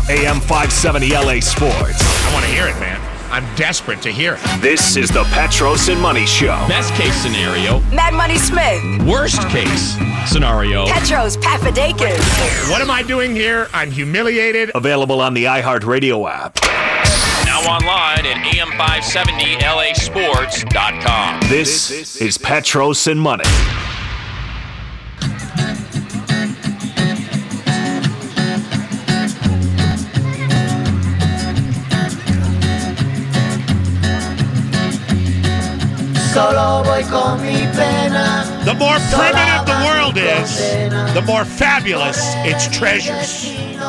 AM 570 LA Sports. I want to hear it, man. I'm desperate to hear it. This is the Petros and Money Show. Best case scenario. Mad Money Smith. Worst case scenario. Petros Papadakis. What am I doing here? I'm humiliated. Available on the iHeartRadio app. Now online at am570lasports.com. This is Petros and Money. The more primitive the world is, the more fabulous its treasures.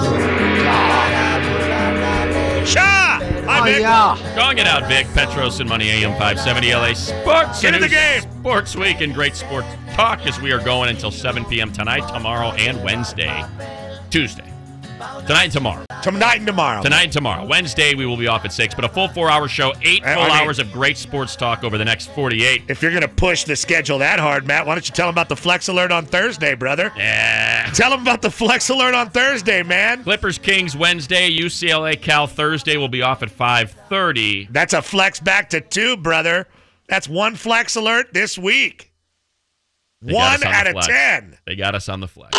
Shah! Hi, Vic. Calling it out, Vic. Petros and Money, AM 570 LA Sports. Get in the game. Sports Week and great sports talk as we are going until 7 p.m. tonight, tomorrow, and Tuesday. Tonight and tomorrow. Tonight and tomorrow. Tonight and tomorrow. Wednesday, we will be off at 6, but a full 4-hour show, 8 full hours of great sports talk over the next 48. If you're going to push the schedule that hard, Matt, why don't you tell them about the Flex Alert on Thursday, brother? Yeah. Tell them about the Flex Alert on Thursday, man. Clippers Kings Wednesday, UCLA Cal Thursday will be off at 5:30. That's a flex back to 2, brother. That's one Flex Alert this week. 1 out of 10. They got us on the flex.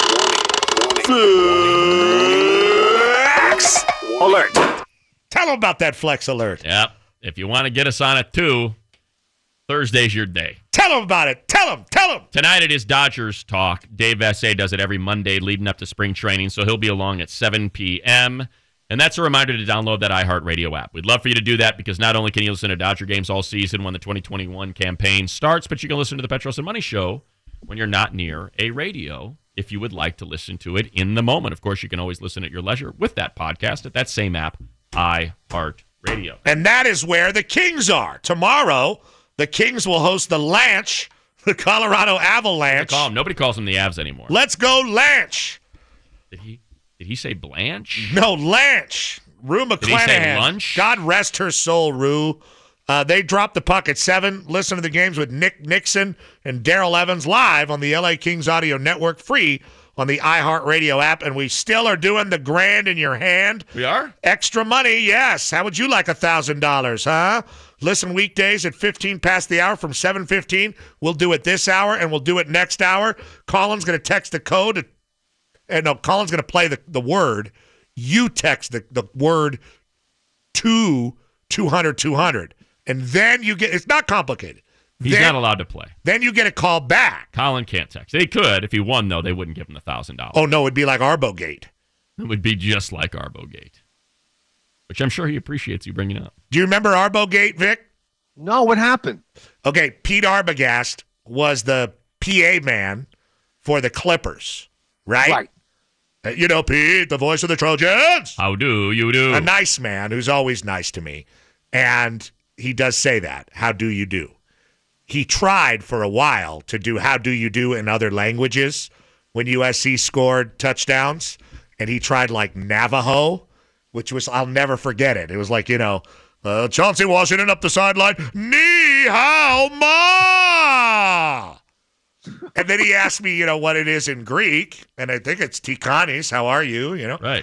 Flex Alert. Tell them about that Flex Alert. Yep. If you want to get us on at 2, Thursday's your day. Tell them about it. Tell them. Tonight it is Dodgers talk. Dave Vassay does it every Monday leading up to spring training, so he'll be along at 7 p.m. And that's a reminder to download that iHeartRadio app. We'd love for you to do that because not only can you listen to Dodger games all season when the 2021 campaign starts, but you can listen to the Petros and Money Show when you're not near a radio if you would like to listen to it in the moment. Of course, you can always listen at your leisure with that podcast at that same app, iHeartRadio. And that is where the Kings are. Tomorrow, the Kings will host the Lanch, the Colorado Avalanche. Nobody calls them the Avs anymore. Let's go Lanch. Did he say Blanche? No, Lanch. Rue McClanahan. Did he say lunch? God rest her soul, Rue. They dropped the puck at 7. Listen to the games with Nick Nixon and Daryl Evans live on the LA Kings Audio Network, free on the iHeartRadio app. And we still are doing the grand in your hand. We are? Extra money, yes. How would you like $1,000, huh? Listen weekdays at 15 past the hour from 7:15. We'll do it this hour, and we'll do it next hour. Colin's going to text the code. Colin's going to play the word. You text the word to 200. And then you get, it's not complicated. He's not allowed to play. Then you get a call back. Colin can't text. They could. If he won, though, they wouldn't give him the $1,000. Oh, no, it'd be like Arbogate. It would be just like Arbogate, which I'm sure he appreciates you bringing up. Do you remember Arbogate, Vic? No, what happened? Okay, Pete Arbogast was the PA man for the Clippers, right? You know, Pete, the voice of the Trojans. How do you do? A nice man who's always nice to me. And he does say that. How do you do? He tried for a while to do how do you do in other languages when USC scored touchdowns. And he tried like Navajo, which was, I'll never forget it. It was like, Chauncey Washington up the sideline. Ni hao ma. And then he asked me, what it is in Greek. And I think it's Tikanis. How are you? Right.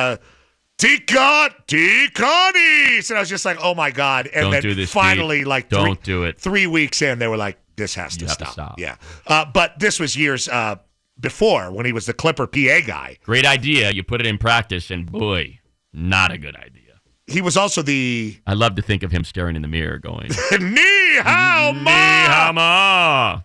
Tikanis. And I was just like, oh, my God. And Don't then do this, finally, Pete. Don't do it. 3 weeks in, they were like, this has to You have to stop. stop. Yeah. But this was years before when he was the Clipper PA guy. Great idea. You put it in practice, and boy, not a good idea. He was also I love to think of him staring in the mirror going, Ni hao ma. Ni hao ma.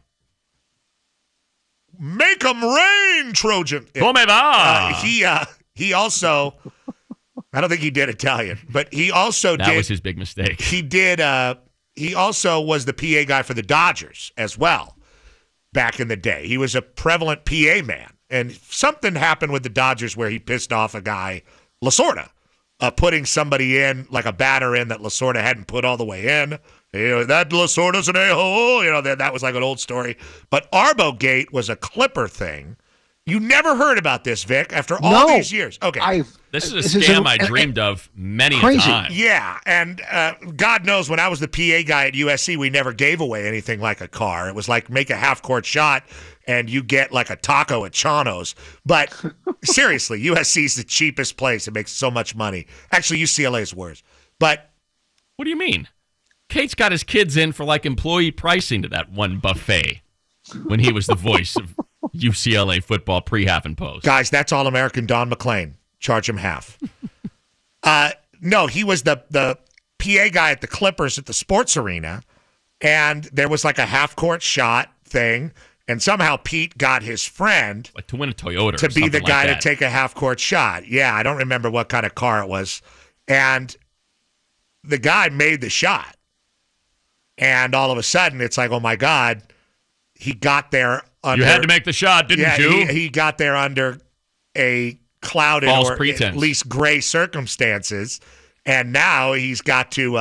Make 'em rain, Trojan. Come va? He also, I don't think he did Italian, but he also That was his big mistake. He did. He also was the PA guy for the Dodgers as well back in the day. He was a prevalent PA man, and something happened with the Dodgers where he pissed off a guy, Lasorda, putting somebody in, like a batter in that Lasorda hadn't put all the way in. That Lasorda's an a-hole. That was like an old story. But Arbogate was a Clipper thing. You never heard about this, Vic, after all these years. Okay. This is a scam I dreamed of many a time. Yeah, and God knows when I was the PA guy at USC, we never gave away anything like a car. It was like make a half-court shot, and you get like a taco at Chano's. But seriously, USC is the cheapest place. It makes so much money. Actually, UCLA is worse. But What do you mean? Kate's got his kids in for like employee pricing to that one buffet when he was the voice of UCLA football pre-half and post. guys, that's All-American Don McClain. Charge him half. No, he was the PA guy at the Clippers at the sports arena, and there was like a half-court shot thing, and somehow Pete got his friend Like to win a Toyota to or be the something guy like to that. take a half-court shot. Yeah, I don't remember what kind of car it was. And the guy made the shot. And all of a sudden, it's like, oh, my God, he got there under... You had to make the shot, didn't you? He got there under a clouded False or pretense. at least gray circumstances, and now he's got to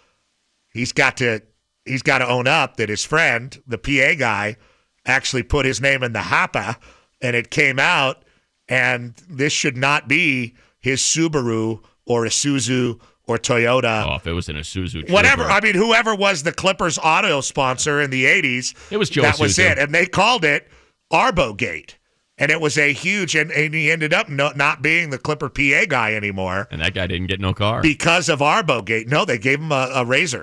own up that his friend, the PA guy, actually put his name in the HAPA, and it came out, and this should not be his Subaru or Isuzu or Toyota. Oh, if it was an Isuzu Trooper. Whatever. I mean, whoever was the Clippers auto sponsor in the 80s, It was Joe that was Isuzu. it. And they called it Arbogate. And it was a huge, and he ended up not being the Clipper PA guy anymore And that guy didn't get no car. because of Arbogate. No, they gave him a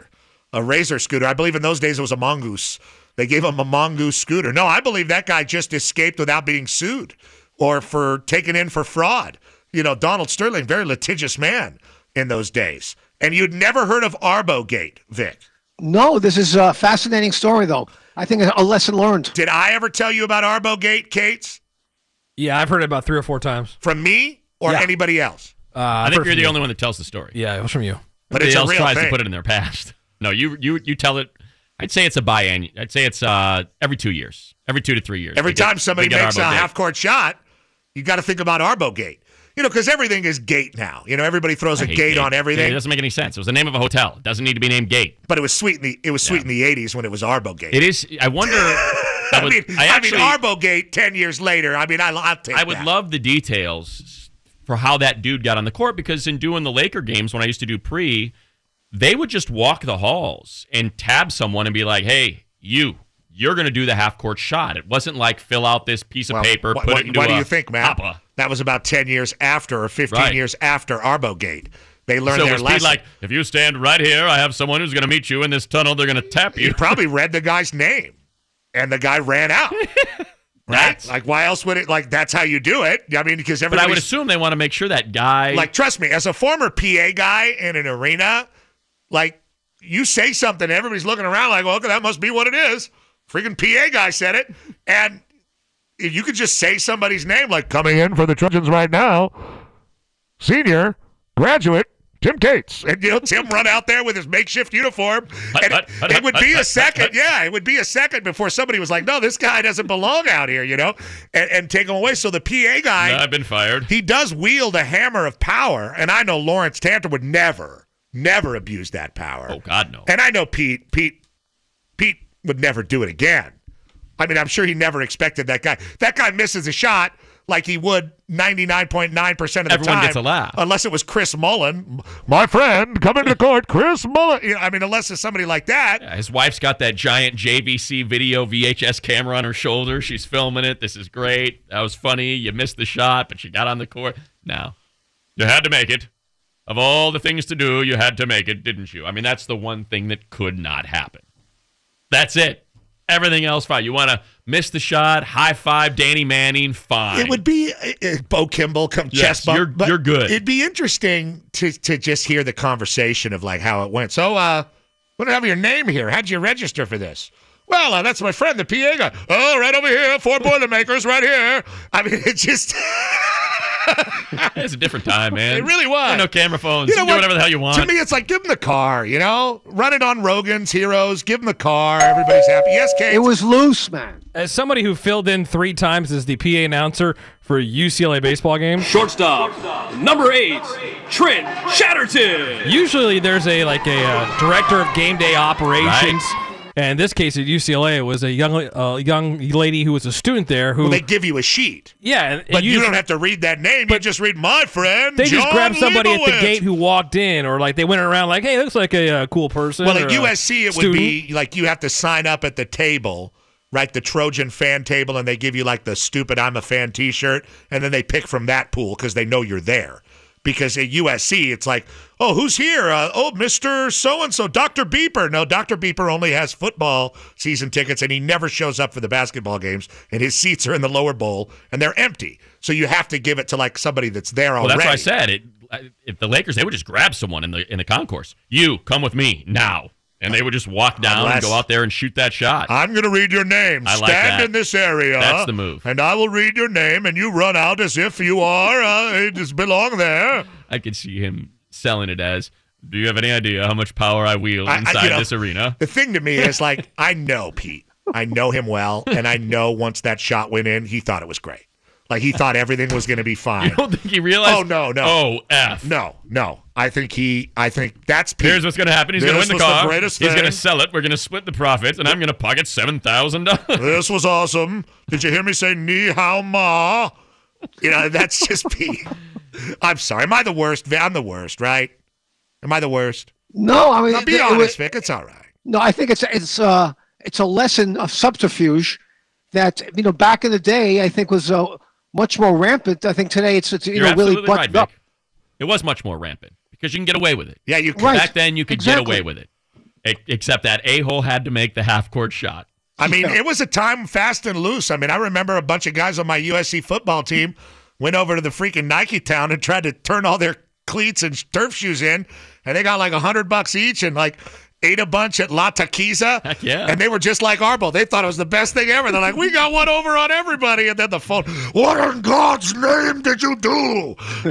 Razor scooter. I believe in those days it was a Mongoose. They gave him a Mongoose scooter. No, I believe that guy just escaped without being sued or for taken in for fraud. You know, Donald Sterling, very litigious man in those days. And you'd never heard of Arbogate, Vic. No, this is a fascinating story, though. I think a lesson learned. Did I ever tell you about Arbogate, Cates? Yeah, I've heard it about 3 or 4 times. From me or Yeah. anybody else? I think you're the only one that tells the story. Yeah, it was from you. But Everybody it's a else real tries thing. to put it in their past. No, you tell it. I'd say it's a biannual. I'd say it's every 2 years, every 2 to 3 years. Every They get- time somebody they get makes a Arbogate. half-court shot, you got to think about Arbogate. You know, because everything is gate now. You know, everybody throws I a hate gate on It everything. doesn't make any sense. It was the name of a hotel. It doesn't need to be named Gate. But it was sweet in the in the 80s when it was Arbogate. It is. I wonder. I mean, Arbogate 10 years later. I mean, I'll take I would that. love the details for how that dude got on the court, because in doing the Laker games when I used to do pre, they would just walk the halls and tab someone and be like, "Hey, you're going to do the half court shot." It wasn't like fill out this piece of Well, paper, what, put what, it into what do a you think, Matt? hopper. That was about 10 years after or 15 Right. years after Arbogate. They learned So their was Pete lesson. like, if you stand right here, I have someone who's going to meet you in this tunnel. They're going to tap You you. probably read the guy's name, and the guy ran out. Right? That's- Like, why else would it? Like, that's how you do it. I mean, because But I everybody. would assume they want to make sure that guy. Like, trust me, as a former PA guy in an arena, like, you say something, everybody's looking around like, well, okay, that must be what it is. Freaking PA guy said it. And if you could just say somebody's name, like, coming in for the Trojans right now, senior, graduate, Tim Cates. And, you know, Tim run out there with his makeshift uniform. And it would be a second. Yeah, it would be a second before somebody was like, no, this guy doesn't belong out here, you know, and take him away. So the PA guy, I've been fired. he does wield a hammer of power. And I know Lawrence Tanter would never abuse that power. Oh, God, no. And I know Pete would never do it again. I mean, I'm sure he never expected that guy. That guy misses a shot like he would 99.9% of the Everyone time. gets a laugh. Unless it was Chris Mullen. My friend, come into court, Chris Mullen. You know, I mean, unless it's somebody like that. Yeah, his wife's got that giant JVC video VHS camera on her shoulder. She's filming it. This is great. That was funny. You missed the shot, but you got on the court. No. You had to make it. Of all the things to do, you had to make it, didn't you? I mean, that's the one thing that could not happen. That's it. Everything else, fine. You want to miss the shot, high five Danny Manning, fine. It would be Bo Kimball come Yes, chest bump. But you're good. It'd be interesting to just hear the conversation of like how it went. So, we don't have your name here. How'd you register for this? Well, that's my friend, the PA guy. Oh, right over here, 4 Boilermakers right here. I mean, it just... It's a different time, man. It really was. There are no camera phones. You know You can do what? whatever the hell you want. To me, it's like, give him the car, you know? Run it on Rogan's Heroes. Give him the car. Everybody's happy. Yes, Kate? It was loose, man. As somebody who filled in 3 times as the PA announcer for a UCLA baseball game, Shortstop, number 8, Trent Chatterton. usually there's a director of game day operations. And in this case at UCLA, it was a young lady who was a student there who, Well, they give you a sheet. yeah, and But you don't have to read that name. You just read my friend, They just John grabbed somebody at the Leibowitz. gate who walked in, or like they went around like, hey, looks like a cool person. Well, or at a USC, it would student. be like you have to sign up at the table right? The Trojan fan table, and they give you like the stupid I'm a fan t-shirt, and then they pick from that pool because they know you're there. Because at USC, it's like, oh, who's here? Mr. So-and-so, Dr. Beeper. No, Dr. Beeper only has football season tickets, and he never shows up for the basketball games, and his seats are in the lower bowl, and they're empty. So you have to give it to like somebody that's there already. Well, that's what I said. If the Lakers, they would just grab someone in the concourse. You, come with me now. And they would just walk down and go out there and shoot that shot. I'm going to read your name. I like Stand that. in this area. That's the move. And I will read your name, and you run out as if you are, just belong there. I could see him selling it as, do you have any idea how much power I wield inside this arena? The thing to me is, like, I know Pete. I know him well, and I know once that shot went in, he thought it was great. Like, he thought everything was going to be fine. You don't think he realized? Oh, no. Oh, F. No. I think that's Pete. Here's what's going to happen. He's going to win the car. He's going to sell it. We're going to split the profits, and I'm going to pocket $7,000. This was awesome. Did you hear me say ni hao ma? That's just Pete. I'm sorry. Am I the worst? I'm the worst, right? Am I the worst? No, I mean, now, be honest, Vic. It's all right. No, I think it's a lesson of subterfuge that back in the day I think was much more rampant. I think today it's You're really absolutely right, buttoned up. Vic. It was much more rampant because you can get away with it. Yeah, you can. Right. Back then you could get away with it, except that a-hole had to make the half-court shot. I mean, it was a time fast and loose. I mean, I remember a bunch of guys on my USC football team went over to the freaking Nike town and tried to turn all their cleats and turf shoes in, and they got like $100 each and like ate a bunch at La Taquiza. Heck yeah. And they were just like Arbo. They thought it was the best thing ever. They're like, we got one over on everybody. And then the phone, what in God's name did you do?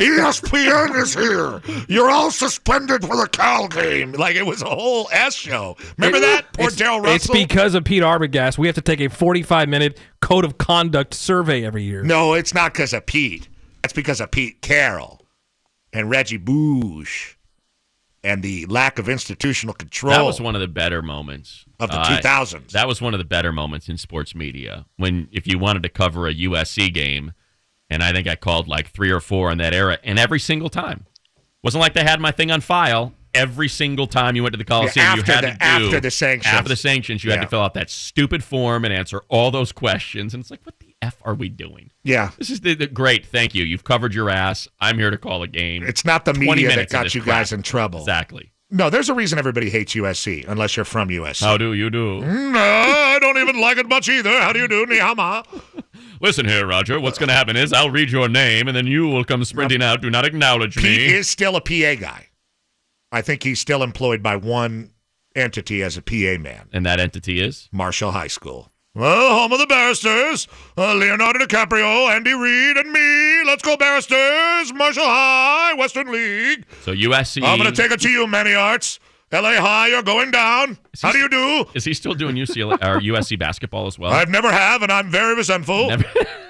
ESPN is here. You're all suspended for the Cal game. Like, it was a whole S show. Remember that? Poor Darryl Russell. It's because of Pete Arbogast. We have to take a 45-minute code of conduct survey every year. No, it's not because of Pete. That's because of Pete Carroll and Reggie Bush and the lack of institutional control. That was one of the better moments of the 2000s. That was one of the better moments in sports media. If you wanted to cover a USC game, and I think I called like 3 or 4 in that era, and every single time. Wasn't like they had my thing on file. Every single time you went to the Coliseum, you had to do after the sanctions. After the sanctions, you had to fill out that stupid form and answer all those questions. And it's like, what the F are we doing? Yeah. This is the great. Thank you. You've covered your ass. I'm here to call a game. It's not the media that got you guys in trouble. Exactly. No, there's a reason everybody hates USC, unless you're from USC. How do you do? No, I don't even like it much either. How do you do, Nihama? Listen here, Roger. What's going to happen is I'll read your name, and then you will come sprinting out. Do not acknowledge me. Pete is still a PA guy. I think he's still employed by one entity as a PA man. And that entity is? Marshall High School. Well, home of the Barristers. Leonardo DiCaprio, Andy Reid, and me. Let's go, Barristers. Marshall High, Western League. So USC. I'm going to take it to you, Manny Arts. LA High, you're going down. How do you do? Is he still doing UCLA or USC basketball as well? I've never have, and I'm very resentful. Never.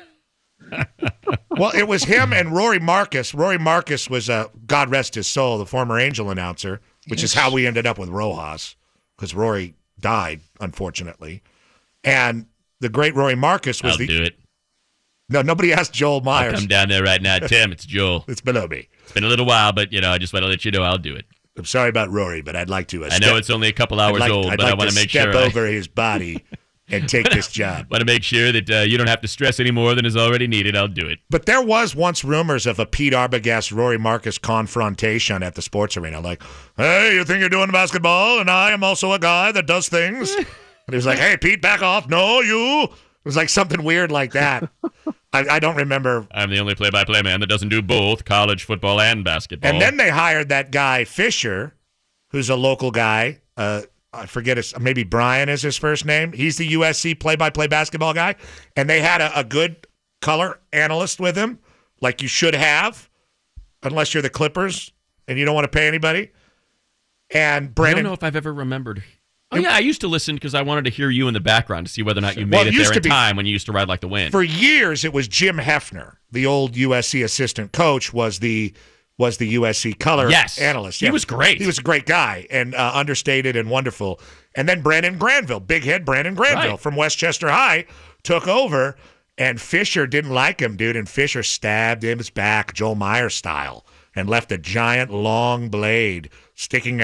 Well, it was him and Rory Marcus. Rory Marcus was, God rest his soul, the former Angel announcer, which is how we ended up with Rojas, because Rory died, unfortunately. And the great Rory Marcus was I'll do it. No, nobody asked Joel Myers. I'll come down there right now, Tim. It's Joel. It's below me. It's been a little while, but I just want to let you know I'll do it. I'm sorry about Rory, but I'd like to. I know it's only a couple hours old, but I want to make sure. I'd like to step over his body and take this job. Want to make sure that you don't have to stress any more than is already needed. I'll do it. But there was once rumors of a Pete Arbogast, Rory Marcus confrontation at the sports arena. Like, hey, you think you're doing basketball, and I am also a guy that does things. And he was like, hey, Pete, back off. No, you. It was like something weird like that. I don't remember. I'm the only play-by-play man that doesn't do both college football and basketball. And then they hired that guy, Fisher, who's a local guy. I forget maybe Brian is his first name. He's the USC play-by-play basketball guy. And they had a good color analyst with him, like you should have, unless you're the Clippers and you don't want to pay anybody. And Brandon. I don't know if I've ever remembered. Oh, yeah, I used to listen because I wanted to hear you in the background to see whether or not you made it there in time when you used to ride like the wind. For years, it was Jim Hefner, the old USC assistant coach, was the USC color analyst. He was great. He was a great guy and understated and wonderful. And then Brandon Granville, big head Brandon Granville from Westchester High, took over, and Fisher didn't like him, dude, and Fisher stabbed his back, Joel Myers style, and left a giant long blade sticking out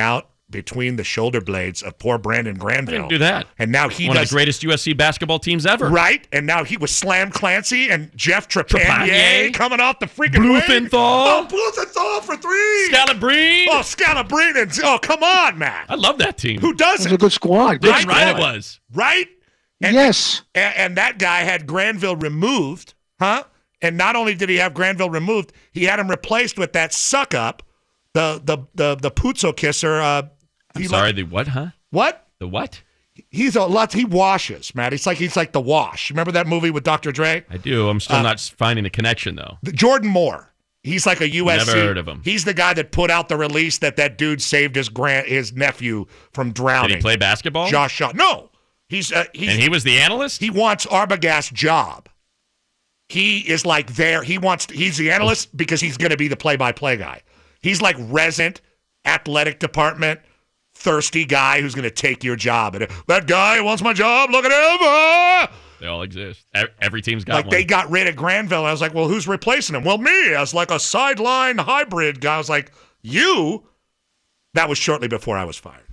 between the shoulder blades of poor Brandon Granville. Didn't do that. And now he One does of the greatest USC basketball teams ever. right. And now he was Slam Clancy and Jeff Trepanier coming off the freaking wing. Blumenthal. Oh, Blumenthal for three. Scalabrine. Oh, Scalabrine. Oh, come on, man. I love that team. Who It was a doesn't? good squad. Good Damn right it squad. was. Right? And, Yes. and that guy had Granville removed, huh? And not only did he have Granville removed, he had him replaced with that suck up, the Puzzo kisser. I'm sorry, the what, huh? What? The what? He's a lot. He washes, Matt. He's like the Wash. Remember that movie with Dr. Dre? I do. I'm still not finding the connection, though. Jordan Moore. He's like a USC. Never heard of him. He's the guy that put out the release that dude saved his nephew from drowning. Did he play basketball? Josh Shaw. No, he's And he was the analyst? he wants Arbogast's job. He is like there. He's the analyst because he's going to be the play-by-play guy. He's like resident athletic department. Thirsty guy who's going to take your job. And that guy wants my job. Look at him. Ah! They all exist. Every team's got Like one. they got rid of Granville. And I was like, well, who's replacing him? Well, me as like a sideline hybrid guy. I was like, you? That was shortly before I was fired.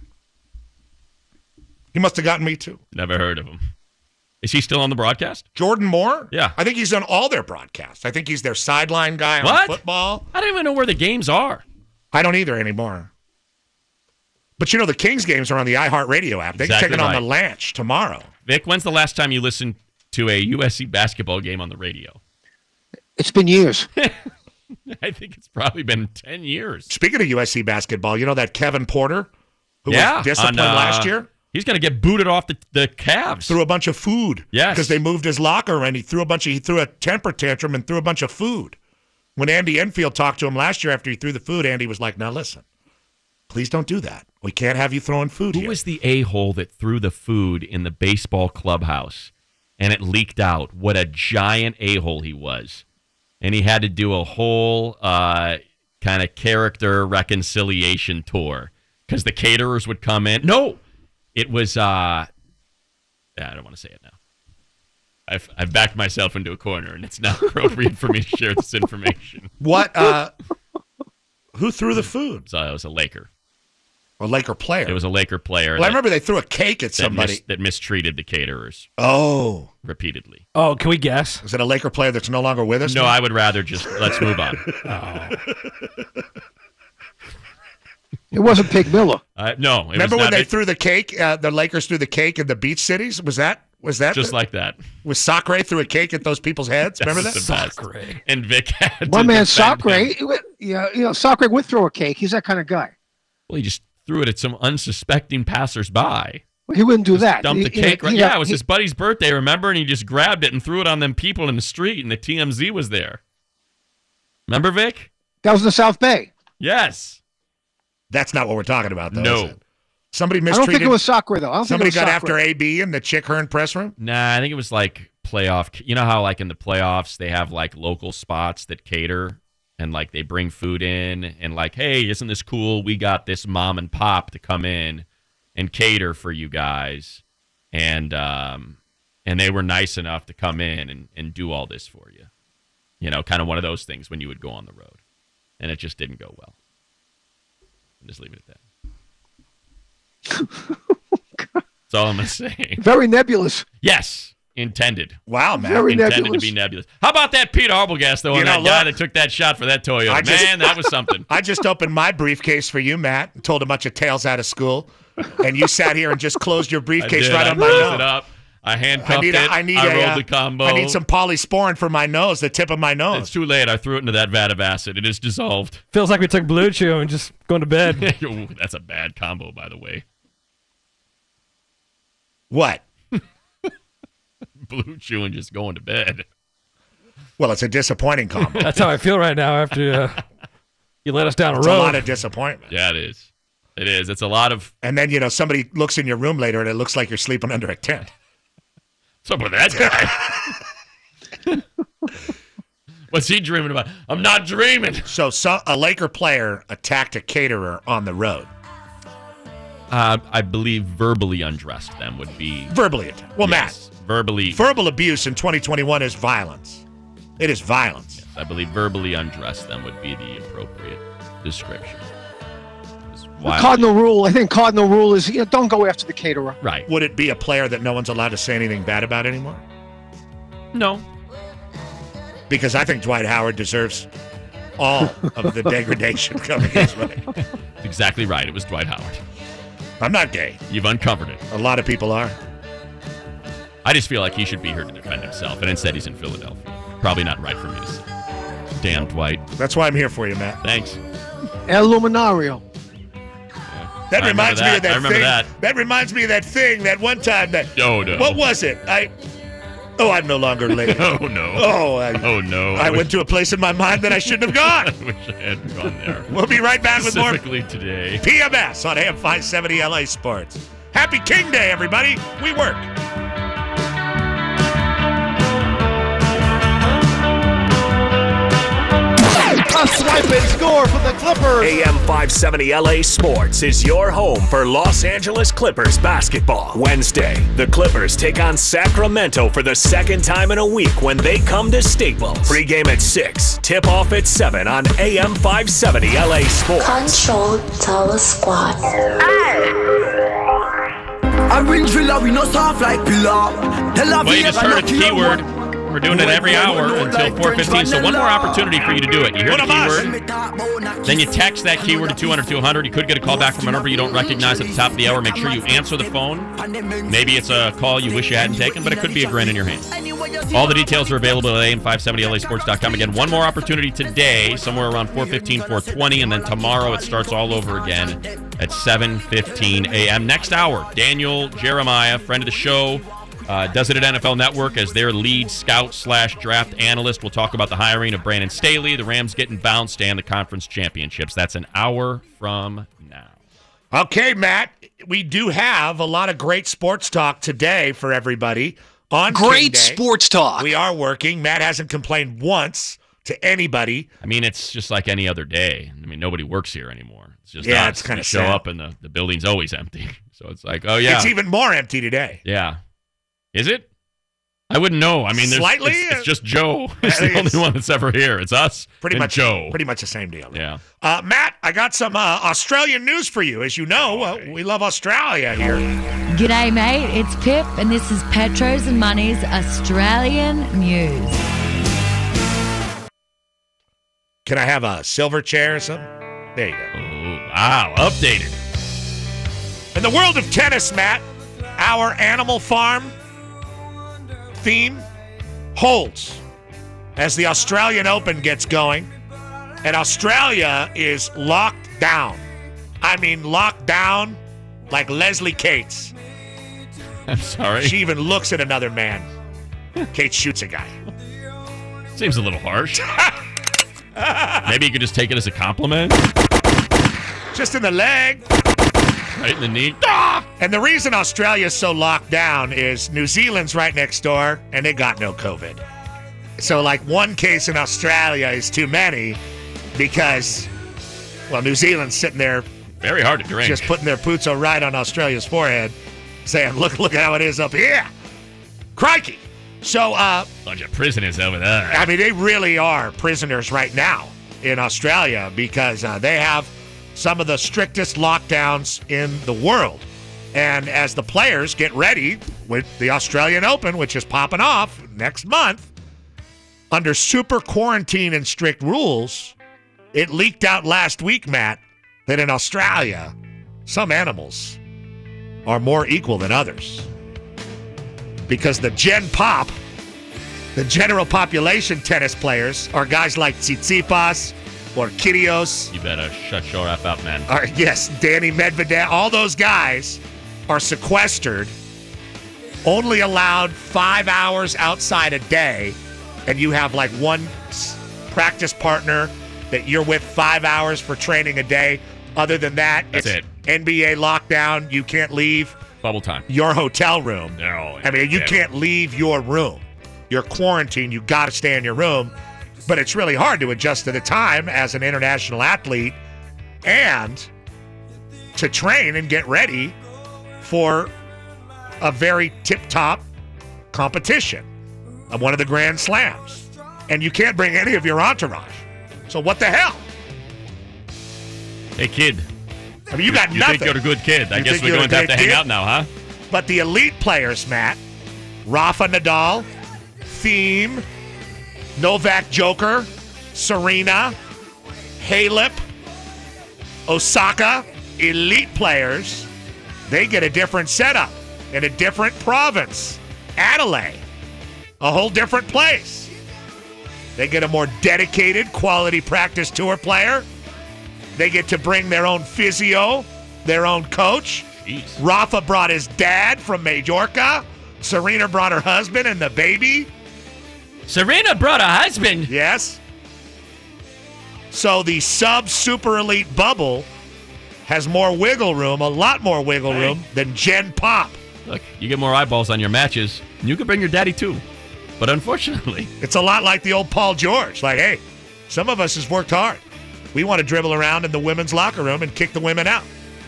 He must have gotten me too. Never heard of him. Is he still on the broadcast? Jordan Moore? Yeah. I think he's on all their broadcasts. I think he's their sideline guy on What? football. I don't even know where the games are. I don't either anymore. But you know, the Kings games are on the iHeartRadio app. They're Exactly taking on the right. Lanch tomorrow. Vic, when's the last time you listened to a USC basketball game on the radio? It's been years. I think it's probably been 10 years. Speaking of USC basketball, you know that Kevin Porter who Yeah, was disciplined on, last year? He's going to get booted off the Cavs. Threw a bunch of food. Yes. Because they moved his locker and he threw a temper tantrum and threw a bunch of food. When Andy Enfield talked to him last year after he threw the food, Andy was like, now listen, please don't do that. We can't have you throwing food Who here. was the a-hole that threw the food in the baseball clubhouse and it leaked out? What a giant a-hole he was. And he had to do a whole kind of character reconciliation tour because the caterers would come in. No, it was, I don't want to say it now. I've backed myself into a corner, and it's not appropriate for me to share this information. What? Who threw the food? So it was a Laker. A Laker player. It was a Laker player Well, I remember they threw a cake at that, somebody. that mistreated the caterers Oh. repeatedly. Oh, can we guess? Is it a Laker player that's no longer with us? No, now? I would rather just let's move on. It wasn't Pig Miller. No, it Remember was when not they it- threw the cake? The Lakers threw the cake in the beach cities. Was that just like that. was Sacre threw a cake at those people's heads? Remember that? That's the best. Sacre. And Vic had My to man defend him. Sacre, Sacre would throw a cake. He's that kind of guy. Well, he just threw it at some unsuspecting passersby. Well, he wouldn't do that. Dumped the He- cake. he- Right? he- Yeah, it was he- his buddy's birthday, remember? And he just grabbed it and threw it on them people in the street, and the TMZ was there. Remember, Vic? That was in the South Bay. Yes. That's not what we're talking about, though. No. Is it? Somebody I don't mistreated. think it was Sacre, though. I don't Somebody think it was got Sacre. after AB in the Chick Hearn press room. Nah, I think it was like playoff. You know how, like, in the playoffs, they have, like, local spots that cater and, like, they bring food in and, like, hey, isn't this cool? We got this mom and pop to come in and cater for you guys. And they were nice enough to come in and do all this for you. You know, kind of one of those things when you would go on the road. And it just didn't go well. I'll just leave it at that. That's all I'm going to say. Very nebulous. Yes, intended. Wow, man. Very Intended nebulous. to be nebulous. How about that Pete Arbogast, though, You on know, that guy look, that took that shot for that Toyota? I just- Man, that was something. I just opened my briefcase for you, Matt, and told a bunch of tales out of school, and you sat here and just closed your I briefcase did. right I on my closed nose. it up. I handcuffed it. I rolled the combo. I need some polysporin for my nose, the tip of my It's nose. too late. I threw it into that vat of acid. It is dissolved. Feels like we took Blue Chew and just going to bed. Ooh, that's a bad combo, by the way. What? Blue Chew and just going to bed. Well, it's a disappointing combo. That's how I feel right now after you let us down a It's a road. lot of disappointment. Yeah, it is. It is. It's a lot of... And then, somebody looks in your room later and it looks like you're sleeping under a tent. What's up with that guy? What's he dreaming about? I'm not dreaming. So a Laker player attacked a caterer on the road. I believe verbally undressed them would be... Verbally attacked. Well, Yes, verbally... Matt, verbal abuse in 2021 is violence. It is violence. I believe verbally undressed them would be the appropriate description. wild. Cardinal rule. I think cardinal rule is don't go after the caterer. Right. Would it be a player that no one's allowed to say anything bad about anymore? No. Because I think Dwight Howard deserves all of the degradation coming his way. Exactly right. It was Dwight Howard. I'm not gay. You've uncovered it. A lot of people are. I just feel like he should be here to defend himself, and instead he's in Philadelphia. Probably not right for me to say. Damn, Dwight. That's why I'm here for you, Matt. Thanks. El Luminario. That I reminds me of that remember thing. that. Reminds me of that thing that one time that. No. What was it? I'm no longer late. Oh, no. Oh, no. I went to a place in my mind that I shouldn't have gone. I wish I had gone there. We'll be right back with more Specifically today. PMS on AM 570 LA Sports. Happy King Day, everybody. We work. A swipe and score for the Clippers. AM 570 LA Sports is your home for Los Angeles Clippers basketball. Wednesday, the Clippers take on Sacramento for the second time in a week when they come to Staples. Pre-game at 6, tip-off at 7 on AM 570 LA Sports. Control Tower Squad. I bring driller, we no soft like pillar. Well, you just heard a keyword. We're doing it every hour until 4:15, so one more opportunity for you to do it. You hear the keyword, then you text that keyword to 200-200. You could get a call back from a number you don't recognize at the top of the hour. Make sure you answer the phone. Maybe it's a call you wish you hadn't taken, but it could be a grin in your hand. All the details are available at am570lasports.com. Again, one more opportunity today, somewhere around 4:15, 4:20, and then tomorrow it starts all over again at 7:15 a.m. Next hour, Daniel Jeremiah, friend of the show, does it at NFL Network as their lead scout/draft analyst. We'll talk about the hiring of Brandon Staley, the Rams getting bounced, and the conference championships. That's an hour from now. Okay, Matt, we do have a lot of great sports talk today for everybody on Great King Day. sports talk. We are working. Matt hasn't complained once to anybody. I mean, it's just like any other day. I mean, nobody works here anymore. It's just Yeah, us. it's kinda You show sad. up and the building's always empty. So it's like, oh, yeah. It's even more empty today. Yeah. Is it? I wouldn't know. I mean, Slightly? it's just Joe. It's the only one that's ever here. It's us and Joe. Pretty much the same deal. Yeah. Matt, I got some Australian news for you. As you know, we love Australia here. G'day, mate. It's Pip, and this is Petros and Money's Australian News. Can I have a silver chair or something? There you go. Oh, wow. Updated. In the world of tennis, Matt, our Animal Farm theme holds as the Australian Open gets going, and Australia is locked down. I mean, locked down like Leslie Cates. I'm sorry. She even looks at another man. Kate shoots a guy. Seems a little harsh. Maybe you could just take it as a compliment. Just in the leg. Right in the knee. And the reason Australia's so locked down is New Zealand's right next door, and they got no COVID. So, like, one case in Australia is too many because, well, New Zealand's sitting there very hard to drink, just putting their puzzo right on Australia's forehead, saying, look how it is up here. Crikey. So, bunch of prisoners over there. I mean, they really are prisoners right now in Australia because they have some of the strictest lockdowns in the world. And as the players get ready with the Australian Open, which is popping off next month, under super quarantine and strict rules, it leaked out last week, Matt, that in Australia, some animals are more equal than others. Because the Gen Pop, the general population tennis players, are guys like Tsitsipas or Kyrgios. You better shut your F up, man. Yes, Danny Medvedev. All those guys are sequestered, only allowed 5 hours outside a day, and you have like one practice partner that you're with 5 hours for training a day. Other than that, That's it. NBA lockdown. You can't leave Bubble time. your hotel room. No, I mean, you can't leave your room. You're quarantined. You got to stay in your room. But it's really hard to adjust to the time as an international athlete and to train and get ready for a very tip-top competition of one of the Grand Slams. And you can't bring any of your entourage. So what the hell? Hey, kid. I mean, you got You nothing. think you're a good kid. I You guess think we're you're going a to have good to hang kid? out now, huh? But the elite players, Matt, Rafa Nadal, Thiem, Novak Joker, Serena, Halep, Osaka, elite players, they get a different setup in a different province. Adelaide, a whole different place. They get a more dedicated quality practice tour player. They get to bring their own physio, their own coach. Jeez. Rafa brought his dad from Majorca. Serena brought her husband and the baby. Serena brought a husband. Yes. So the sub-super elite bubble has more wiggle room, a lot more wiggle room than Gen Pop. Look, you get more eyeballs on your matches. You could bring your daddy too. But unfortunately, It's a lot like the old Paul George. Like, hey, some of us has worked hard. We want to dribble around in the women's locker room and kick the women out.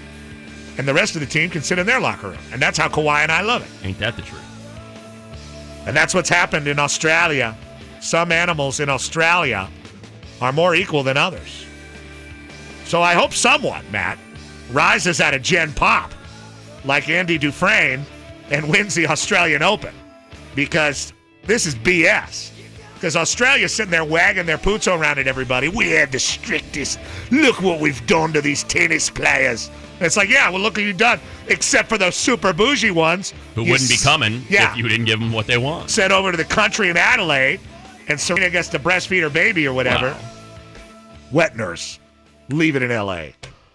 And the rest of the team can sit in their locker room. And that's how Kawhi and I love it. ain't that the truth? And that's what's happened in Australia. Some animals in Australia are more equal than others. So I hope someone, Matt, rises out of Gen Pop like Andy Dufresne and wins the Australian Open. Because this is BS. Because Australia's sitting there wagging their poots around at everybody. We had the strictest. Look what we've done to these tennis players. And it's like, yeah, well, look what you've done. Except for those super bougie ones. Who You wouldn't be coming yeah. if you didn't give them what they want. Sent over to the country in Adelaide, and Serena gets to breastfeed her baby or whatever. Wow. Wet nurse. Leave it in L.A.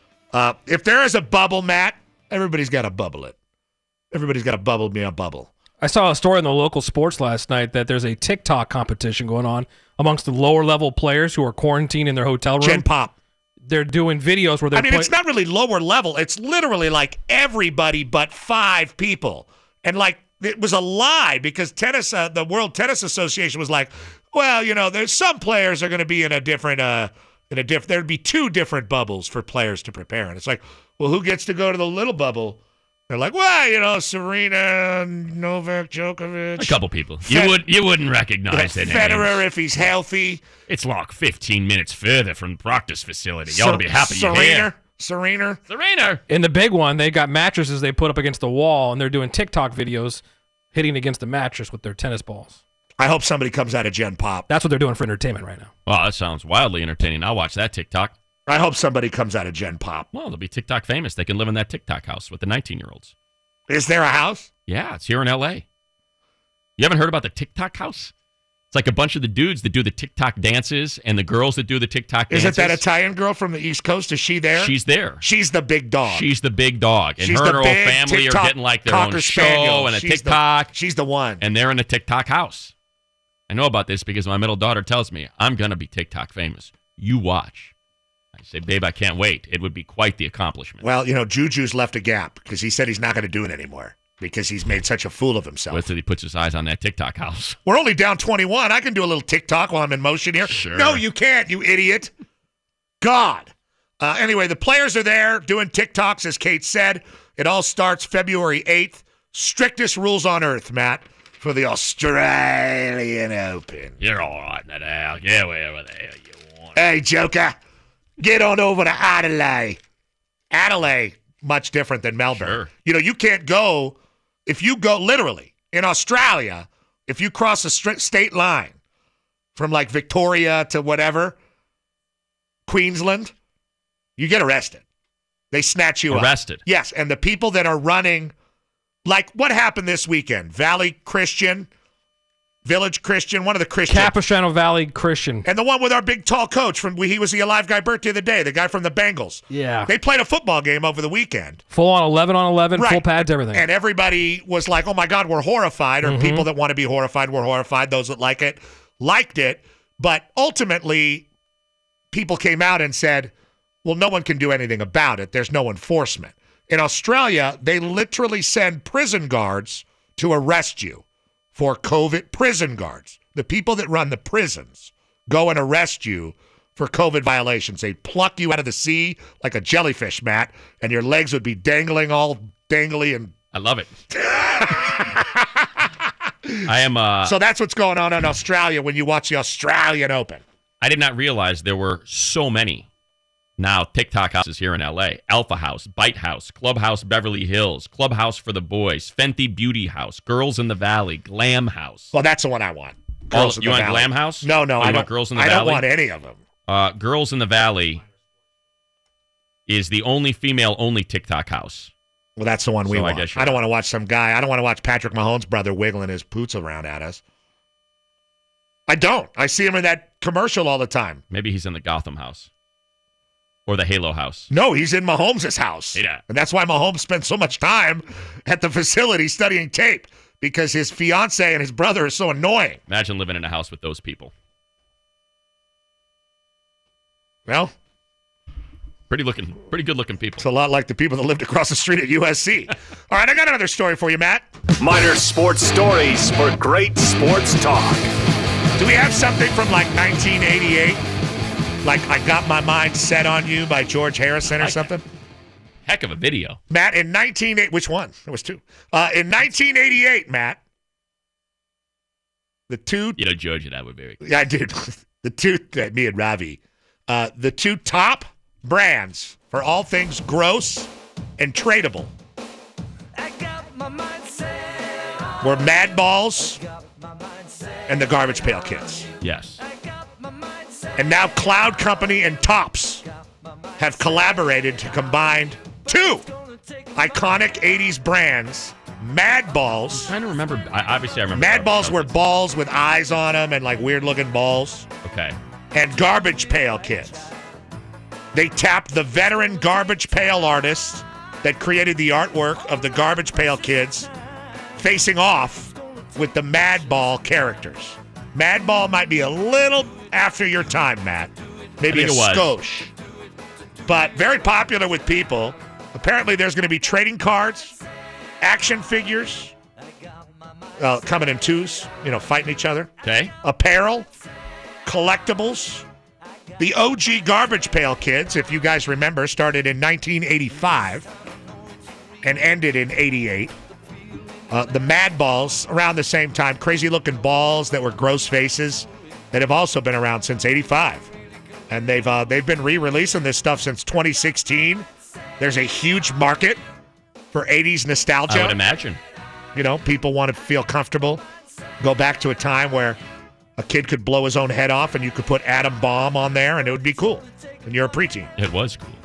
If there is a bubble, Matt, everybody's got to bubble it. Everybody's got to bubble me a bubble. I saw a story in the local sports last night that there's a TikTok competition going on amongst the lower level players who are quarantined in their hotel room. Gen Pop. They're doing videos where they're I mean, it's not really lower level. It's literally like everybody but 5 people. And like, it was a lie because tennis, the World Tennis Association was like, well, you know, there's some players are going to be in a different, there'd be 2 different bubbles for players to prepare. And it's like, well, who gets to go to the little bubble? They're like, well, you know, Serena, Novak Djokovic. A couple people. You wouldn't recognize their Federer, names. if he's healthy. It's like 15 minutes further from the practice facility. You ought to be happy you're here. Serena. In the big one, they got mattresses they put up against the wall, and they're doing TikTok videos hitting against the mattress with their tennis balls. I hope somebody comes out of Gen Pop. That's what they're doing for entertainment right now. Wow, that sounds wildly entertaining. I'll watch that TikTok. I hope somebody comes out of Gen Pop. Well, they'll be TikTok famous. They can live in that TikTok house with the 19-year-olds. Is there a house? Yeah, it's here in L.A. You haven't heard about the TikTok house? It's like a bunch of the dudes that do the TikTok dances and the girls that do the TikTok dances. Isn't that Italian girl from the East Coast? Is she there? She's there. She's the big dog. She's the big dog. And She's her and the her whole big family TikTok are getting like their Cocker own Spaniel. show and a She's TikTok. She's the one. And they're in a TikTok house. I know about this because my middle daughter tells me, I'm going to be TikTok famous. You watch. I say, babe, I can't wait. It would be quite the accomplishment. Well, you know, Juju's left a gap because he said he's not going to do it anymore because he's made such a fool of himself. Wait till he puts his eyes on that TikTok house. We're only down 21. I can do a little TikTok while I'm in motion here. Sure. No, you can't, you idiot. God. Anyway, the players are there doing TikToks, as Kate said. It all starts February 8th. Strictest rules on earth, Matt, for the Australian Open. You're all right, Nadal. Yeah, wherever the hell you want. Hey, Joker, get on over to Adelaide. Adelaide, much different than Melbourne. Sure. You know, you can't go, if you go literally in Australia, if you cross a state line from like Victoria to whatever, Queensland, you get arrested. They snatch you up. Arrested? Yes, and the people that are running, like what happened this weekend? Valley Christian, Village Christian, one of the Christian. Capistrano Valley Christian. And the one with our big tall coach from he was the Alive Guy birthday of the day, the guy from the Bengals. Yeah. They played a football game over the weekend. Full on 11 on 11, Right. full pads, everything. And everybody was like, oh my God, we're horrified. Or people that want to be horrified were horrified. Those that like it liked it. But ultimately, people came out and said, well, no one can do anything about it. There's no enforcement. In Australia, they literally send prison guards to arrest you for COVID. Prison guards, the people that run the prisons, go and arrest you for COVID violations. They pluck you out of the sea like a jellyfish, Matt, and your legs would be dangling all dangly. And I love it. I am. So that's what's going on in Australia when you watch the Australian Open. I did not realize there were so many Now, TikTok House is here in L.A. Alpha House, Bite House, Clubhouse Beverly Hills, Clubhouse for the Boys, Fenty Beauty House, Girls in the Valley, Glam House. Well, that's the one I want. Girls in you the want Valley. Glam House? No, I want Girls in the Valley. I don't want any of them. Girls in the Valley is the only female-only TikTok house. Well, that's the one we want. I don't want to watch some guy. I don't want to watch Patrick Mahomes' brother wiggling his poots around at us. I don't. I see him in that commercial all the time. Maybe he's in the Gotham house. Or the Halo house. No, he's in Mahomes' house. Yeah. And that's why Mahomes spends so much time at the facility studying tape, because his fiance and his brother are so annoying. Imagine living in a house with those people. Well, pretty good looking people. It's a lot like the people that lived across the street at USC. All right, I got another story for you, Matt. Minor sports stories for great sports talk. Do we have something from like 1988? Like I Got My Mind Set on You by George Harrison or something? Heck of a video. Matt, in 1988, which one? There was two. In 1988, Matt, the two... You know, George and I were very good. Yeah, I did. The two, me and Ravi, the two top brands for all things gross and tradable were Mad Balls and the Garbage Pail Kids. Yes. And now Cloud Company and Topps have collaborated to combine two iconic 80s brands, Mad Balls. I'm trying to remember. Obviously, I remember. Mad Balls were balls with eyes on them and like weird-looking balls. Okay. And Garbage Pail Kids. They tapped the veteran Garbage Pail artists that created the artwork of the Garbage Pail Kids facing off with the Mad Ball characters. Mad Ball might be a little after your time, Matt. Maybe a skosh. But very popular with people. Apparently there's going to be trading cards, action figures, coming in twos, fighting each other. Okay. Apparel, collectibles. The OG Garbage Pail Kids, if you guys remember, started in 1985 and ended in 88. The Mad Balls, around the same time, crazy-looking balls that were gross faces that have also been around since 85. And they've been re-releasing this stuff since 2016. There's a huge market for 80s nostalgia. I would imagine. People want to feel comfortable, go back to a time where a kid could blow his own head off and you could put Atom Bomb on there and it would be cool. And you're a preteen. It was cool.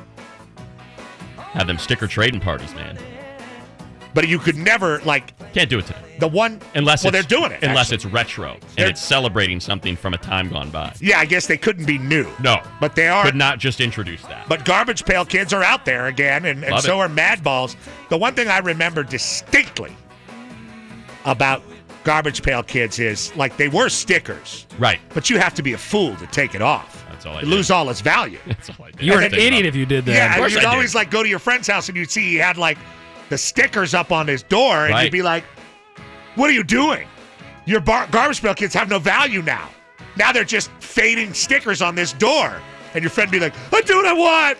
Have them sticker trading parties, man. But you could never, Can't do it today. They're doing it. Unless it's retro and it's celebrating something from a time gone by. Yeah, I guess they couldn't be new. No. But they are. Could not just introduce that. But Garbage Pail Kids are out there again, and so are Mad Balls. The one thing I remember distinctly about Garbage Pail Kids is, they were stickers. Right. But you have to be a fool to take it off. That's all I did. Lose all its value. That's all I did. You were an idiot if you did that. Yeah, of course you'd I always, go to your friend's house and you'd see he had, the stickers up on his door, and you'd be like, what are you doing? Your Garbage Pail Kids have no value now. Now they're just fading stickers on this door. And your friend would be like, I do what I want.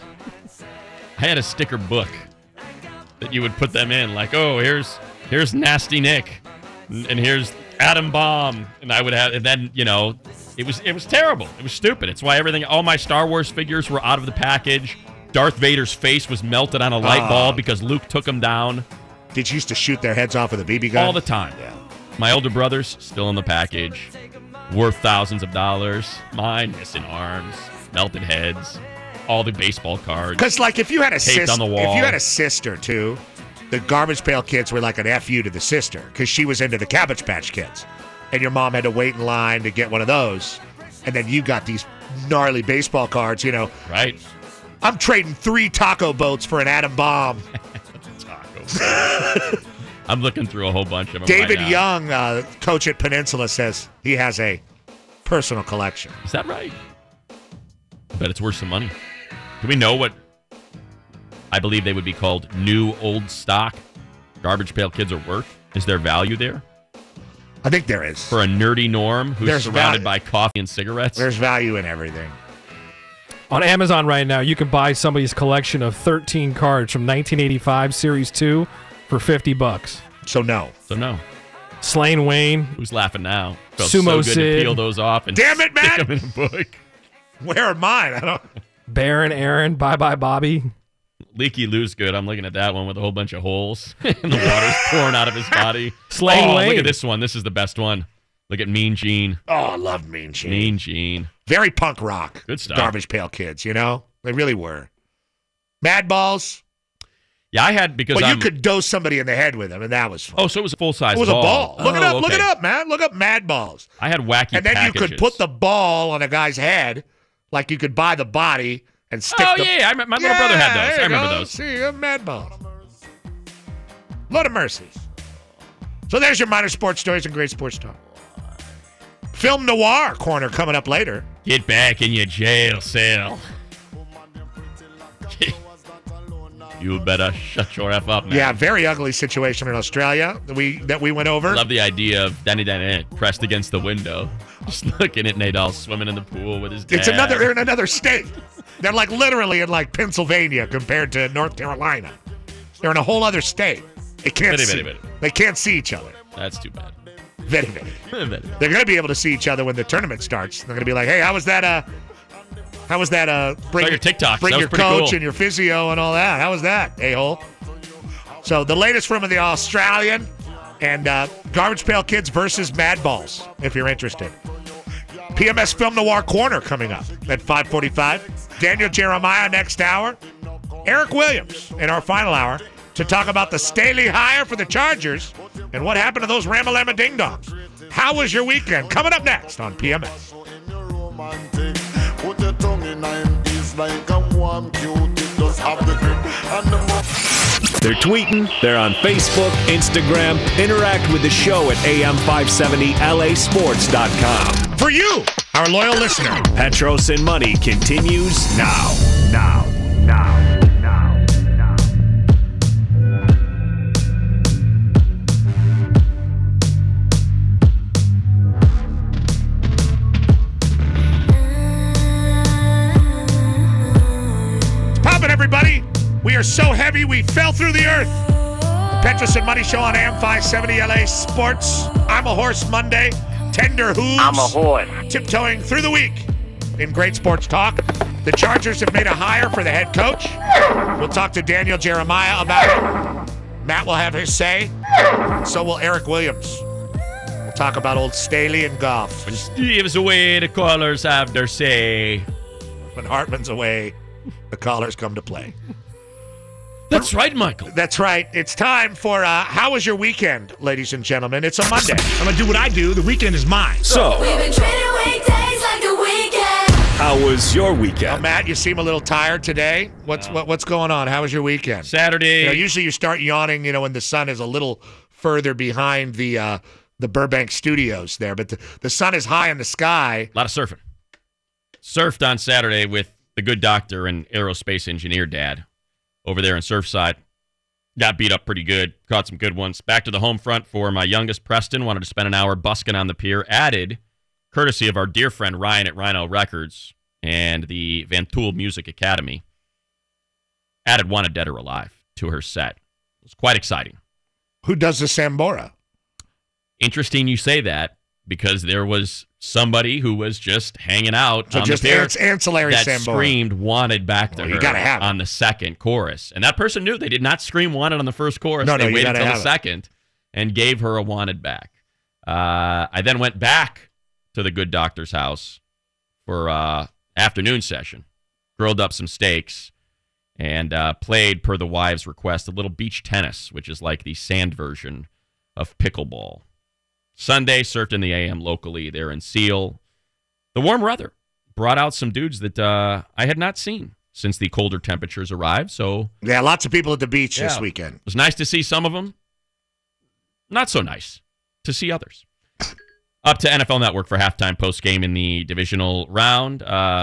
I had a sticker book that you would put them in, here's Nasty Nick, and here's Atom Bomb, and I would have, and then, it was terrible. It was stupid. It's why all my Star Wars figures were out of the package. Darth Vader's face was melted on a light bulb because Luke took him down. Did you used to shoot their heads off with a BB gun? All the time. Yeah. My older brothers, still in the package, worth thousands of dollars. Mine, missing arms, melted heads, all the baseball cards. Because, if you had a sister on the wall. If you had a sister, too, the Garbage Pail Kids were like an FU to the sister because she was into the Cabbage Patch Kids. And your mom had to wait in line to get one of those. And then you got these gnarly baseball cards, Right. I'm trading 3 taco boats for an Atom Bomb. I'm looking through a whole bunch of them. David right Young, coach at Peninsula, says he has a personal collection. Is that right? I bet it's worth some money. Do we know what I believe they would be called new old stock Garbage Pail Kids are worth? Is there value there? I think there is. For a nerdy Norm who's surrounded by coffee and cigarettes? There's value in everything. On Amazon right now, you can buy somebody's collection of 13 cards from 1985 Series 2 for $50. So no. Slain Wayne. Who's laughing now? Felt Sumo so good Sid. to peel those off and damn it, Matt! stick them in a book. Where are mine? I don't. Baron, Aaron, bye-bye, Bobby. Leaky Lou's good. I'm looking at that one with a whole bunch of holes. And the water's pouring out of his body. Slaying Wayne. Look at this one. This is the best one. Look at Mean Gene. Oh, I love Mean Gene. Mean Gene. Very punk rock. Good stuff. Garbage Pail Kids, you know? They really were. Mad Balls. Yeah, I had because you could dose somebody in the head with them, and that was fun. Oh, so it was a full-size ball. It was a ball. Look it up. Okay. Look it up, man. Look up Mad Balls. I had wacky And then packages. you could put the ball on a guy's head, like you could buy the body and stick Oh, yeah. My little brother had those. I remember those. See, Mad Balls. Lot of mercies. So there's your minor sports stories and great sports talk. Film Noir corner coming up later. Get back in your jail cell. You better shut your F up, man. Yeah, very ugly situation in Australia that we went over. I love the idea of Danny pressed against the window, just looking at Nadal swimming in the pool with his dad. They're in another state. They're like literally in like Pennsylvania compared to North Carolina. They're in a whole other state. They can't They can't see each other. That's too bad. Very. They're going to be able to see each other when the tournament starts. They're going to be like, hey, how was that? Bring your TikTok. Bring that your was pretty coach cool. and your physio and all that. How was that, a-hole? So the latest from the Australian and Garbage Pail Kids versus Mad Balls, if you're interested. PMS Film Noir Corner coming up at 5:45. Daniel Jeremiah next hour. Eric Williams in our final hour to talk about the Staley hire for the Chargers and what happened to those Ramalama Ding Dongs. How was your weekend? Coming up next on PMS. Put your tongue in him, he's like a warm cute, just have the grip and the They're tweeting, they're on Facebook, Instagram. Interact with the show at am570lasports.com. For you, our loyal listener. Petros and Money continues now. Everybody, we are so heavy we fell through the earth. The Petros and Money Show on AM 570 LA Sports. I'm a Horse Monday. Tender hooves. I'm a horse. Tiptoeing through the week in great sports talk. The Chargers have made a hire for the head coach. We'll talk to Daniel Jeremiah about it. Matt will have his say. So will Eric Williams. We'll talk about old Staley and golf. When Steve's away, the callers have their say. When Hartman's away, the callers come to play. That's right, Michael. That's right. It's time for How Was Your Weekend, ladies and gentlemen? It's a Monday. I'm going to do what I do. The weekend is mine. So, we've been treating weekdays like the weekend. How was your weekend? Matt, you seem a little tired today. What's going on? How was your weekend? Saturday. Usually you start yawning, when the sun is a little further behind the Burbank studios there, but the sun is high in the sky. A lot of surfing. Surfed on Saturday with the good doctor and aerospace engineer dad over there in Surfside. Got beat up pretty good. Caught some good ones. Back to the home front for my youngest, Preston. Wanted to spend an hour busking on the pier. Added, courtesy of our dear friend Ryan at Rhino Records and the Van Tool Music Academy. Added Wanted Dead or Alive to her set. It was quite exciting. Who does the Sambora? Interesting you say that, because there was somebody who was just hanging out so on just the pier ancillary that Sambora. Screamed wanted back to her you gotta have on the second chorus. And that person knew they did not scream wanted on the first chorus. No, they you waited gotta until the have second and gave her a wanted back. I then went back to the good doctor's house for afternoon session, grilled up some steaks, and played, per the wives' request, a little beach tennis, which is like the sand version of pickleball. Sunday, surfed in the AM locally there in Seal. The warm weather brought out some dudes that I had not seen since the colder temperatures arrived. So yeah, lots of people at the beach this weekend. It was nice to see some of them. Not so nice to see others. Up to NFL Network for halftime post-game in the divisional round.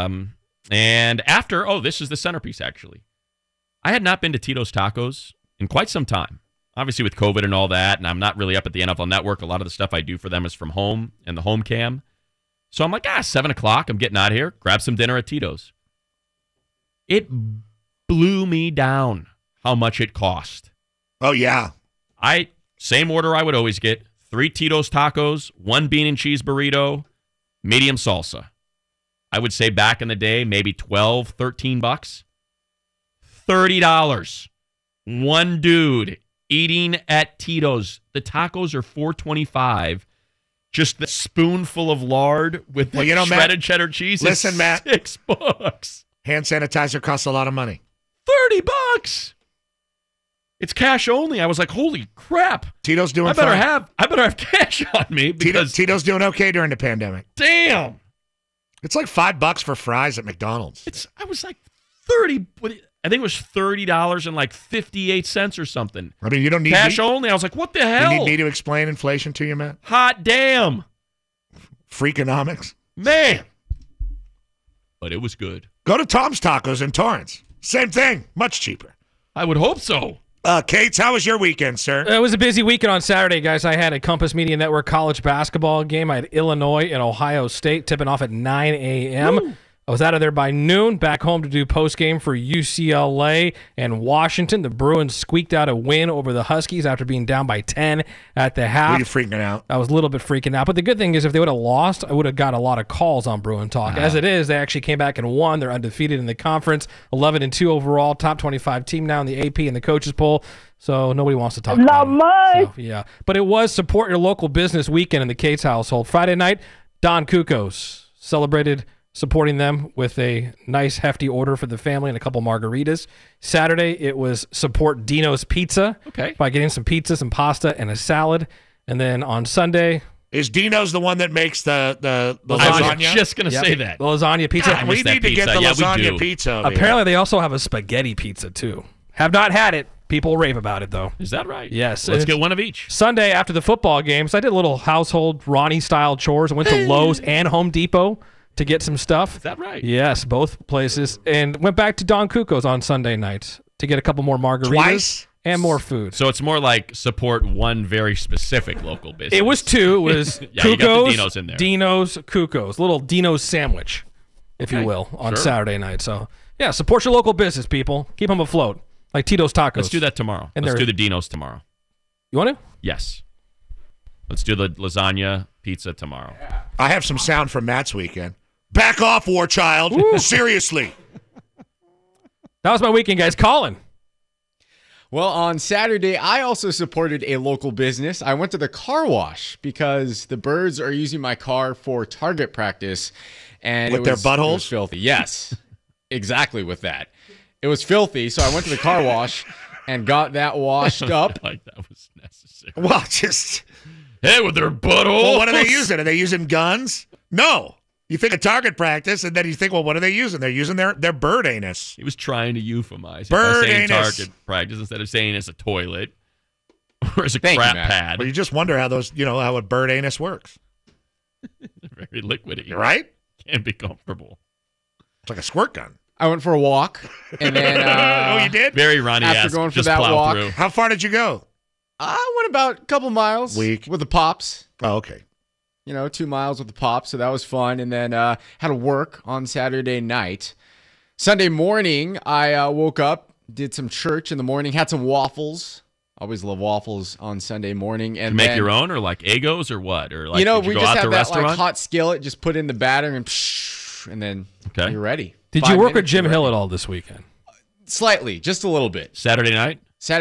And after, this is the centerpiece, actually. I had not been to Tito's Tacos in quite some time. Obviously with COVID and all that, and I'm not really up at the NFL Network. A lot of the stuff I do for them is from home and the home cam. So I'm like, 7 o'clock, I'm getting out of here. Grab some dinner at Tito's. It blew me down how much it cost. Oh, yeah. Same order I would always get. 3 Tito's tacos, 1 bean and cheese burrito, medium salsa. I would say back in the day, maybe $12, $13. $30. One dude eating at Tito's. The tacos are $4.25. Just the spoonful of lard with the shredded Matt, cheddar cheese. Listen, Matt. $6. Hand sanitizer costs a lot of money. $30. It's cash only. I was like, holy crap. Tito's doing I better fine. have cash on me because Tito's doing okay during the pandemic. Damn. It's like $5 for fries at McDonald's. I was like 30. I think it was $30 and like 58 cents or something. I mean, you don't need cash only. I was like, what the hell? You need me to explain inflation to you, Matt? Hot damn. Freakonomics. Man. But it was good. Go to Tom's Tacos in Torrance. Same thing. Much cheaper. I would hope so. Cates, how was your weekend, sir? It was a busy weekend on Saturday, guys. I had a Compass Media Network college basketball game. I had Illinois and Ohio State tipping off at 9 a.m. Woo. I was out of there by noon, back home to do postgame for UCLA and Washington. The Bruins squeaked out a win over the Huskies after being down by 10 at the half. Were you freaking out? I was a little bit freaking out. But the good thing is if they would have lost, I would have got a lot of calls on Bruin Talk. As it is, they actually came back and won. They're undefeated in the conference, 11-2 overall, top 25 team now in the AP and the coaches poll. So nobody wants to talk about it. So, yeah. But it was support your local business weekend in the Cates household. Friday night, Don Cucos celebrated supporting them with a nice hefty order for the family and a couple margaritas. Saturday, it was support Dino's Pizza by getting some pizza, some pasta, and a salad. And then on Sunday... Is Dino's the one that makes the lasagna? I was just going to say that. The lasagna pizza. God, we need to get the lasagna pizza over Apparently, here. They also have a spaghetti pizza, too. Have not had it. People rave about it, though. Is that right? Yes. Let's get one of each. Sunday, after the football games, I did a little household Ronnie-style chores. I went to Lowe's and Home Depot to get some stuff. Is that right? Yes, both places. And went back to Don Cucos on Sunday night to get a couple more margaritas. Twice? And more food. So it's more like support one very specific local business. It was two. It was yeah, Cucos, you got the Dino's in there. Dino's, Cucos. Little Dino's sandwich, if you will, on Saturday night. So, yeah, support your local business, people. Keep them afloat. Like Tito's Tacos. Let's do that tomorrow. Let's do the Dino's tomorrow. You want to? Yes. Let's do the lasagna pizza tomorrow. I have some sound from Matt's weekend. Back off, War Child. Seriously. That was my weekend, guys. Colin. Well, on Saturday, I also supported a local business. I went to the car wash because the Birds are using my car for target practice. And with their buttholes? It was filthy. Yes, exactly with that. It was filthy, so I went to the car wash and got that washed up. Like that was necessary. Well, just... Hey, with their buttholes. Well, what are they using? Are they using guns? No. You think of target practice, and then you think, well, what are they using? They're using their bird anus. He was trying to euphemize. Bird by saying anus. Target practice instead of saying it's a toilet or it's a crap pad. Well, you just wonder how those, how a bird anus works. Very liquidy. Right? Can't be comfortable. It's like a squirt gun. I went for a walk, and then oh, you did? Very Ronnie-esque. After going for just that plow walk, through. How far did you go? I went about a couple miles. Week with the pops. Oh, okay. 2 miles with the pops, so that was fun. And then had to work on Saturday night. Sunday morning, I woke up, did some church in the morning, had some waffles. Always love waffles on Sunday morning. And you make your own, or like Egos, or what? Or like we go just out have to that restaurant? like hot skillet. Just put in the batter and then you're ready. Did you work with Jim Hill at all this weekend? Slightly, just a little bit. Saturday night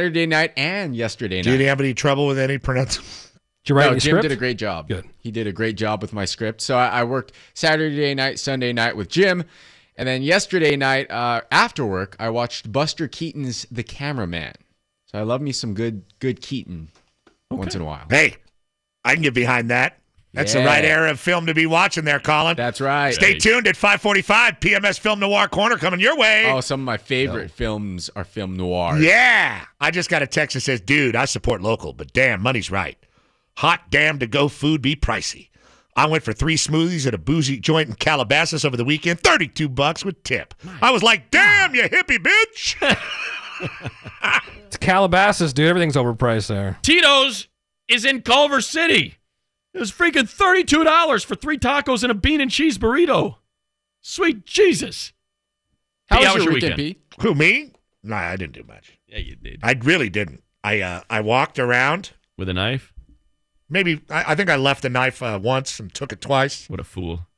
and yesterday night. Did you have any trouble with any pronunciation? Did you write Jim script? did a great job. Good. He did a great job with my script. So I worked Saturday night, Sunday night with Jim. And then yesterday night, after work, I watched Buster Keaton's The Cameraman. So I love me some good Keaton once in a while. Hey, I can get behind that. That's the right era of film to be watching there, Colin. That's right. Stay tuned at 5:45. PMS Film Noir Corner coming your way. Oh, some of my favorite films are film noir. Yeah. I just got a text that says, dude, I support local, but damn, money's right. Hot damn to-go food be pricey. I went for 3 smoothies at a boozy joint in Calabasas over the weekend, $32 with tip. I was like, damn, you hippie bitch. It's Calabasas, dude. Everything's overpriced there. Tito's is in Culver City. It was freaking $32 for 3 tacos and a bean and cheese burrito. Sweet Jesus. How P, was your weekend, Pete? Who, me? Nah, I didn't do much. Yeah, you did. I really didn't. I walked around. With a knife? Maybe, I think I left the knife once and took it twice. What a fool.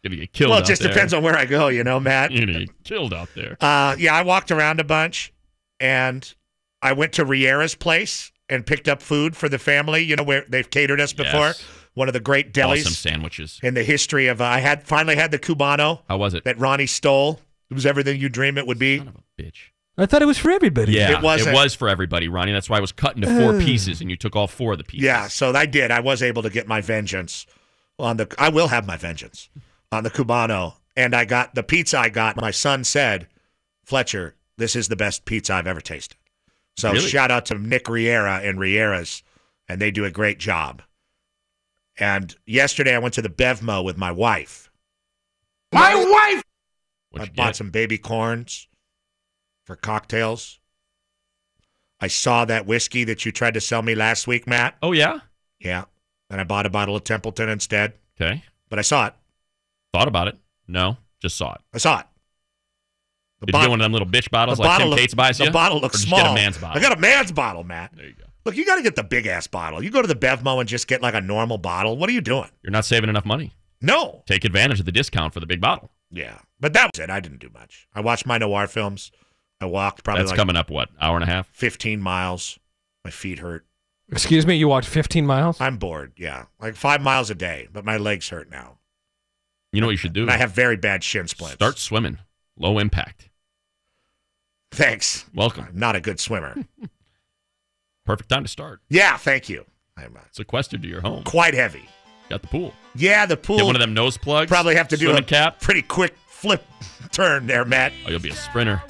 Gonna get killed. Well, out it just there. depends on where I go, Matt. You're gonna get killed out there. Yeah, I walked around a bunch, and I went to Riera's place and picked up food for the family. Where they've catered us before. Yes. One of the great delis. Awesome sandwiches. In the history of, I finally had the Cubano. How was it? That Ronnie stole. It was everything you dream it would be. Son of a bitch. I thought it was for everybody. Yeah, it was for everybody, Ronnie. That's why I was cut into 4 pieces, and you took all 4 of the pieces. Yeah, so I did. I was able to get my vengeance on the. I will have my vengeance on the Cubano, and I got the pizza. I got. My son said, "Fletcher, this is the best pizza I've ever tasted." So Really? shout out to Nick Riera and Riera's, and they do a great job. And yesterday I went to the Bevmo with my wife. My wife! I bought some baby corns for cocktails. I saw that whiskey that you tried to sell me last week, Matt. Oh, yeah? Yeah. And I bought a bottle of Templeton instead. Okay. But I saw it. Thought about it? No, just saw it. I saw it. Did you get one of them little bitch bottles like Tim Cates buys you? The bottle looks or did small. You get a man's bottle? I got a man's bottle, Matt. There you go. Look, you got to get the big-ass bottle. You go to the Bevmo and just get like a normal bottle. What are you doing? You're not saving enough money. No. Take advantage of the discount for the big bottle. Yeah. But that was it. I didn't do much. I watched my noir films. I walked probably That's like coming up, what, hour and a half? 15 miles. My feet hurt. Excuse me, you walked 15 miles? I'm bored, yeah. Like 5 miles a day, but my legs hurt now. You know what you should do? And I have very bad shin splints. Start swimming. Low impact. Thanks. Welcome. I'm not a good swimmer. Perfect time to start. Yeah, thank you. I'm sequestered to your home. Quite heavy. Got the pool. Yeah, the pool. Get one of them nose plugs. Probably have to do a cap. Pretty quick flip turn there, Matt. Oh, you'll be a sprinter.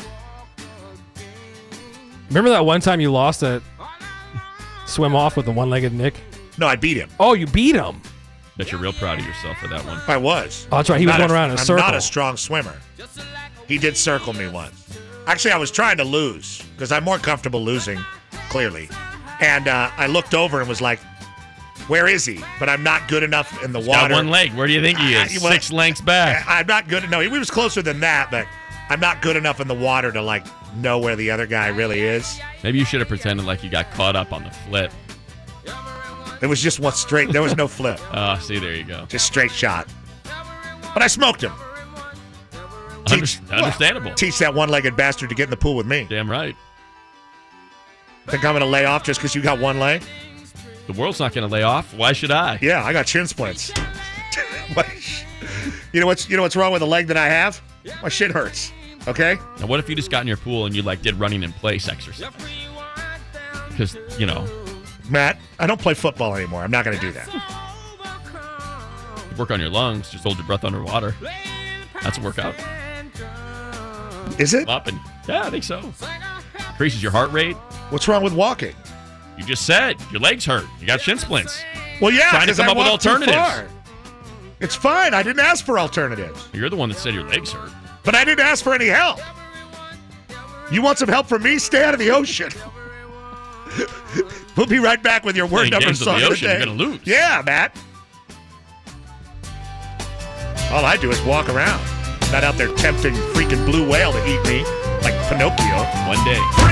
Remember that one time you lost that swim off with the one-legged Nick? No, I beat him. Oh, you beat him. Bet you're real proud of yourself for that one. I was. Oh, that's right. He was going around in a circle. I'm not a strong swimmer. He did circle me once. Actually, I was trying to lose because I'm more comfortable losing, clearly. And I looked over and was like, where is he? But I'm not good enough in the water. Got one leg. Where do you think he is? 6 lengths back. I'm not good. No, he was closer than that, but I'm not good enough in the water to, like, know where the other guy really is. Maybe you should have pretended like you got caught up on the flip. It was just one straight. There was no flip. Oh, see, there you go. Just straight shot. But I smoked him. Understandable. Teach that one-legged bastard to get in the pool with me. Damn right. Think I'm going to lay off just because you got one leg? The world's not going to lay off. Why should I? Yeah, I got shin splints. You know what's wrong with the leg that I have? My shit hurts. Okay? Now, what if you just got in your pool and you did running in place exercise? Because, Matt, I don't play football anymore. I'm not going to do that. You work on your lungs. Just hold your breath underwater. That's a workout. Is it? Yeah, I think so. Increases your heart rate. What's wrong with walking? You just said your legs hurt. You got shin splints. Well, yeah, trying to come up with alternatives. It's fine. I didn't ask for alternatives. You're the one that said your legs hurt. But I didn't ask for any help. You want some help from me? Stay out of the ocean. We'll be right back with your word number song of the day. You're going to lose. Yeah, Matt. All I do is walk around. Not out there tempting freaking blue whale to eat me like Pinocchio. One day.